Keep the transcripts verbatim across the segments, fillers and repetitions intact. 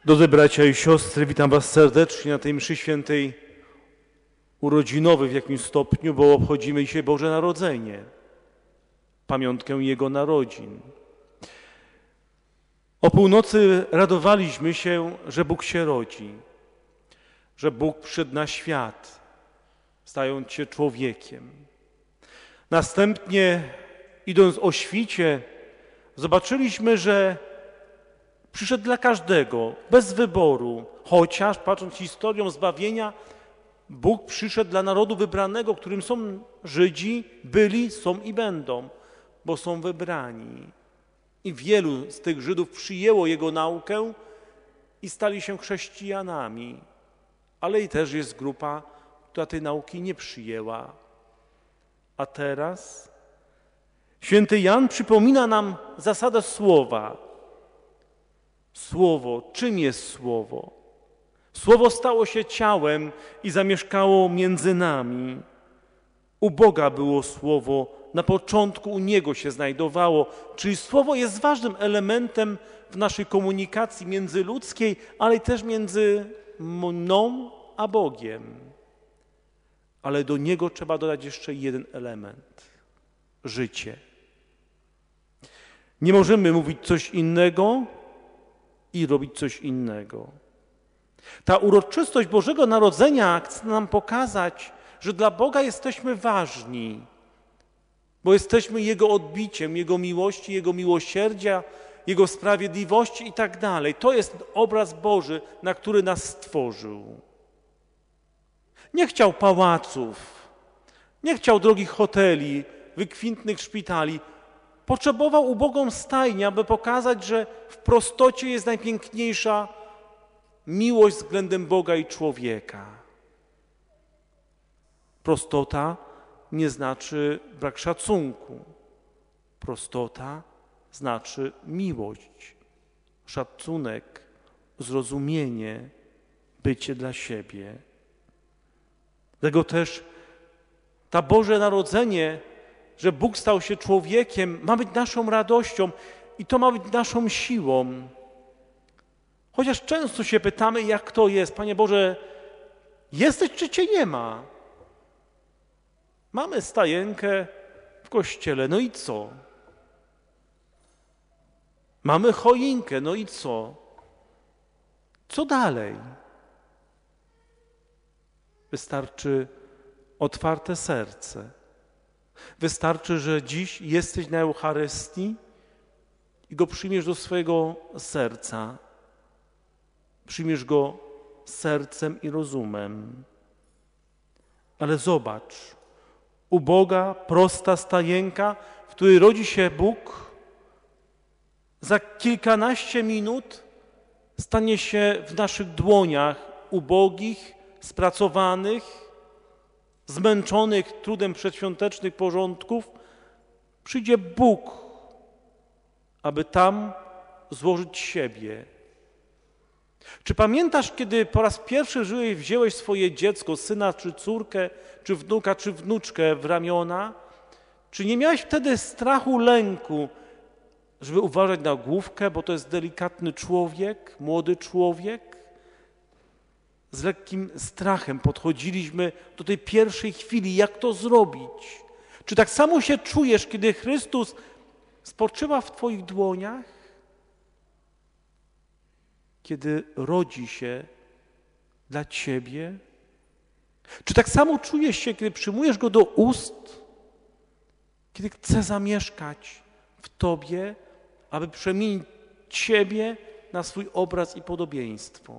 Drodzy bracia i siostry, witam was serdecznie na tej mszy świętej urodzinowej w jakimś stopniu, bo obchodzimy dzisiaj Boże Narodzenie, pamiątkę Jego narodzin. O północy radowaliśmy się, że Bóg się rodzi, że Bóg przyszedł na świat, stając się człowiekiem. Następnie, idąc o świcie, zobaczyliśmy, że przyszedł dla każdego, bez wyboru, chociaż, patrząc historią zbawienia, Bóg przyszedł dla narodu wybranego, którym są Żydzi, byli, są i będą, bo są wybrani. I wielu z tych Żydów przyjęło Jego naukę i stali się chrześcijanami. Ale i też jest grupa, która tej nauki nie przyjęła. A teraz święty Jan przypomina nam zasadę słowa. Słowo, czym jest Słowo? Słowo stało się ciałem i zamieszkało między nami. U Boga było Słowo, na początku u Niego się znajdowało, czyli Słowo jest ważnym elementem w naszej komunikacji międzyludzkiej, ale też między mną a Bogiem. Ale do Niego trzeba dodać jeszcze jeden element – życie. Nie możemy mówić coś innego i robić coś innego. Ta uroczystość Bożego Narodzenia chce nam pokazać, że dla Boga jesteśmy ważni, bo jesteśmy Jego odbiciem, Jego miłości, Jego miłosierdzia, Jego sprawiedliwości i tak dalej. To jest obraz Boży, na który nas stworzył. Nie chciał pałaców, nie chciał drogich hoteli, wykwintnych szpitali. Potrzebował ubogą stajnię, aby pokazać, że w prostocie jest najpiękniejsza miłość względem Boga i człowieka. Prostota nie znaczy brak szacunku. Prostota znaczy miłość, szacunek, zrozumienie, bycie dla siebie. Dlatego też ta Boże Narodzenie, że Bóg stał się człowiekiem, ma być naszą radością i to ma być naszą siłą. Chociaż często się pytamy, jak to jest. Panie Boże, jesteś czy Cię nie ma? Mamy stajenkę w kościele, no i co? Mamy choinkę, no i co? Co dalej? Wystarczy otwarte serce. Wystarczy, że dziś jesteś na Eucharystii i Go przyjmiesz do swojego serca. Przyjmiesz Go sercem i rozumem. Ale zobacz, uboga, prosta stajenka, w której rodzi się Bóg, za kilkanaście minut stanie się w naszych dłoniach ubogich, spracowanych, zmęczonych trudem przedświątecznych porządków, przyjdzie Bóg, aby tam złożyć siebie. Czy pamiętasz, kiedy po raz pierwszy żyłeś, wziąłeś swoje dziecko, syna czy córkę, czy wnuka, czy wnuczkę w ramiona? Czy nie miałeś wtedy strachu, lęku, żeby uważać na główkę, bo to jest delikatny człowiek, młody człowiek? Z lekkim strachem podchodziliśmy do tej pierwszej chwili, jak to zrobić. Czy tak samo się czujesz, kiedy Chrystus spoczywa w Twoich dłoniach? Kiedy rodzi się dla Ciebie? Czy tak samo czujesz się, kiedy przyjmujesz Go do ust? Kiedy chce zamieszkać w Tobie, aby przemienić Ciebie na swój obraz i podobieństwo?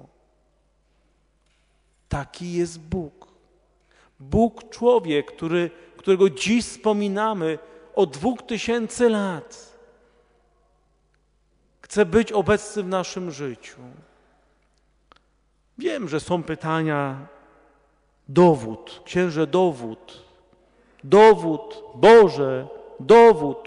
Taki jest Bóg. Bóg człowiek, który, którego dziś wspominamy od dwóch tysięcy lat. Chce być obecny w naszym życiu. Wiem, że są pytania, dowód, księże dowód, dowód, Boże, dowód.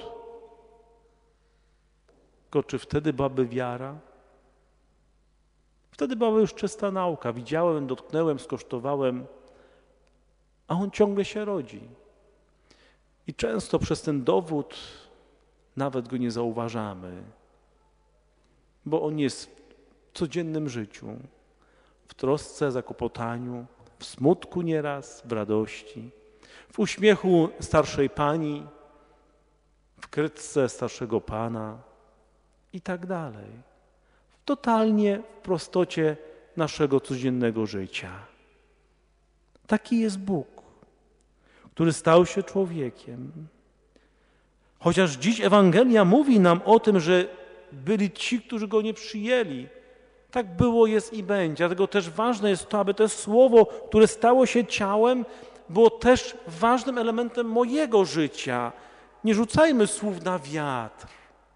Tylko czy wtedy byłaby wiara? Wtedy była już czysta nauka. Widziałem, dotknąłem, skosztowałem, a On ciągle się rodzi. I często przez ten dowód nawet Go nie zauważamy, bo On jest codziennym życiu, w trosce, zakłopotaniu, w smutku nieraz, w radości, w uśmiechu starszej pani, w krytce starszego pana i tak dalej. Totalnie w prostocie naszego codziennego życia. Taki jest Bóg, który stał się człowiekiem. Chociaż dziś Ewangelia mówi nam o tym, że byli ci, którzy Go nie przyjęli. Tak było, jest i będzie. Dlatego też ważne jest to, aby to Słowo, które stało się ciałem, było też ważnym elementem mojego życia. Nie rzucajmy słów na wiatr.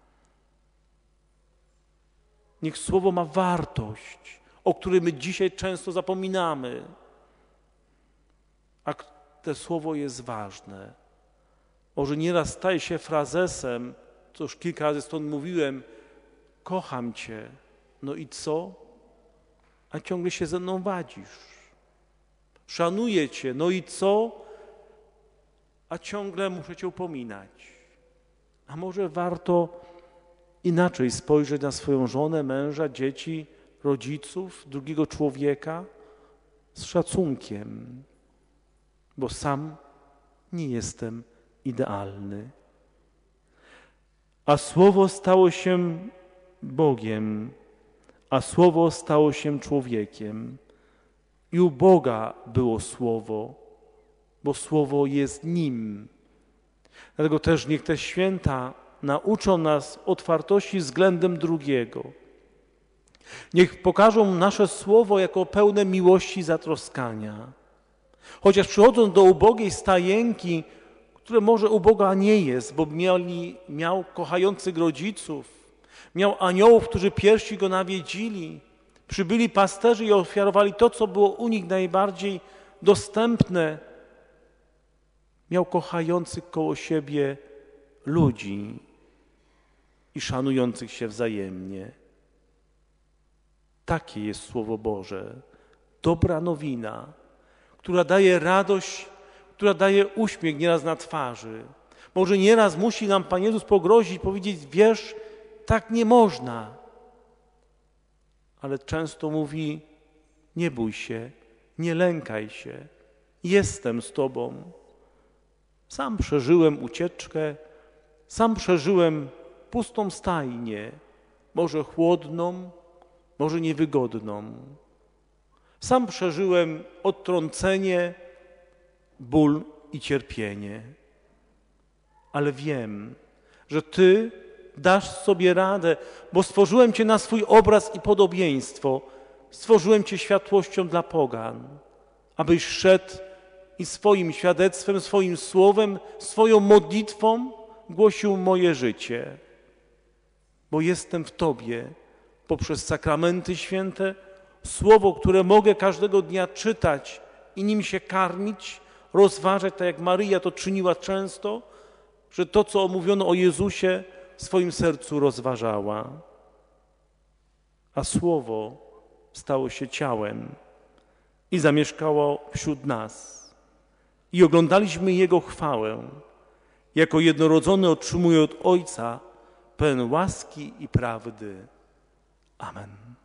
Niech Słowo ma wartość, o której my dzisiaj często zapominamy. A to Słowo jest ważne. Może nieraz staje się frazesem, co już kilka razy stąd mówiłem, kocham Cię. No i co? A ciągle się ze mną wadzisz. Szanuję Cię. No i co? A ciągle muszę Cię upominać. A może warto inaczej spojrzeć na swoją żonę, męża, dzieci, rodziców, drugiego człowieka z szacunkiem, bo sam nie jestem idealny. A Słowo stało się Bogiem, a Słowo stało się człowiekiem. I u Boga było Słowo, bo Słowo jest Nim. Dlatego też niech te święta nauczą nas otwartości względem drugiego. Niech pokażą nasze Słowo jako pełne miłości i zatroskania. Chociaż przychodząc do ubogiej stajenki, które może uboga nie jest, bo mieli, miał kochających rodziców, miał aniołów, którzy pierwsi go nawiedzili, przybyli pasterzy i ofiarowali to, co było u nich najbardziej dostępne. Miał kochających koło siebie ludzi i szanujących się wzajemnie. Takie jest Słowo Boże. Dobra nowina, która daje radość, która daje uśmiech nieraz na twarzy. Może nieraz musi nam Pan Jezus pogrozić, powiedzieć, wiesz, tak nie można. Ale często mówi, nie bój się, nie lękaj się, jestem z Tobą. Sam przeżyłem ucieczkę, sam przeżyłem pustą stajnię, może chłodną, może niewygodną. Sam przeżyłem odtrącenie, ból i cierpienie. Ale wiem, że Ty dasz sobie radę, bo stworzyłem Cię na swój obraz i podobieństwo. Stworzyłem Cię światłością dla pogan, abyś szedł i swoim świadectwem, swoim słowem, swoją modlitwą głosił moje życie. Bo jestem w Tobie poprzez sakramenty święte, Słowo, które mogę każdego dnia czytać i nim się karmić, rozważać, tak jak Maryja to czyniła często, że to, co omówiono o Jezusie, w swoim sercu rozważała. A Słowo stało się ciałem i zamieszkało wśród nas. I oglądaliśmy Jego chwałę. Jako jednorodzony otrzymuje od Ojca pełen łaski i prawdy. Amen.